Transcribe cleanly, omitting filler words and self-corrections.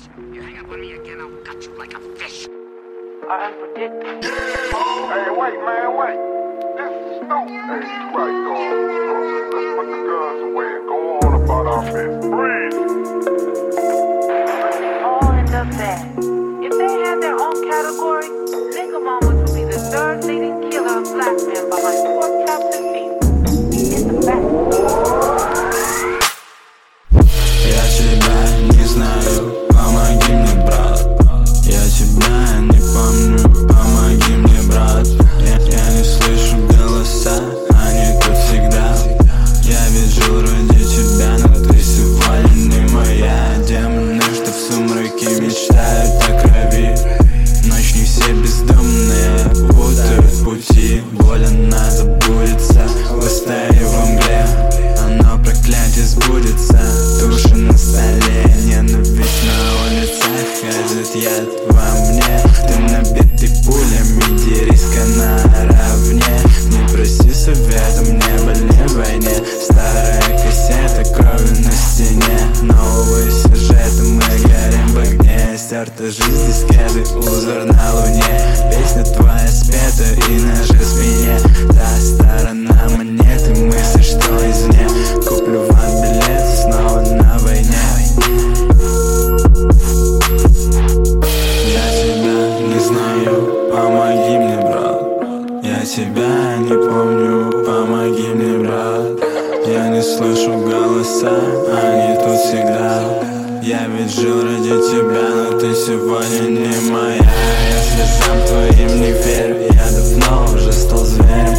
bitch. You hang up on me again, I'll cut you like a fish. Are unpredictable. Hey, wait, man, wait. This is Snoop. Hey, you right, dog. Let's put the guns away and go on about our business. Breathe. But they all end up bad. If they had their own category, Nigga Mamas would be the third leading killer of black men behind pork chops and beef. It's a fact. Я тебя не знаю, помоги мне, брат. Я тебя не помню, помоги мне, брат. Я не слышу голоса, они тут всегда. Я ведь жил ради тебя, но ты сегодня не моя. Демоны, что в сумраке мечтают о крови. Ночь не все бездомные путают пути. Боль она забудется, выстоя в мгле. Оно проклятие сбудется, туши на столе. Ненависть на улицах, ходит яд во мне. Ты набитый пулями, дерись-ка наравне. Не проси совета, мне больнее в войне. Старая кассета, крови на стене. Новые сюжеты, мы горим в огне. Стерта жизнь дискеты, узор на луне. Песня твоя спета и наша спине. Та сторона монеты, мысли, что извне. Куплю вам билеты снова на войне. Я тебя не знаю, помоги мне, брат. Я тебя не помню, помоги мне, брат. Я не слышу голоса, они тут всегда. Я ведь жил ради тебя, но ты сегодня не моя. Если сам твоим не верю, я давно уже стал зверем.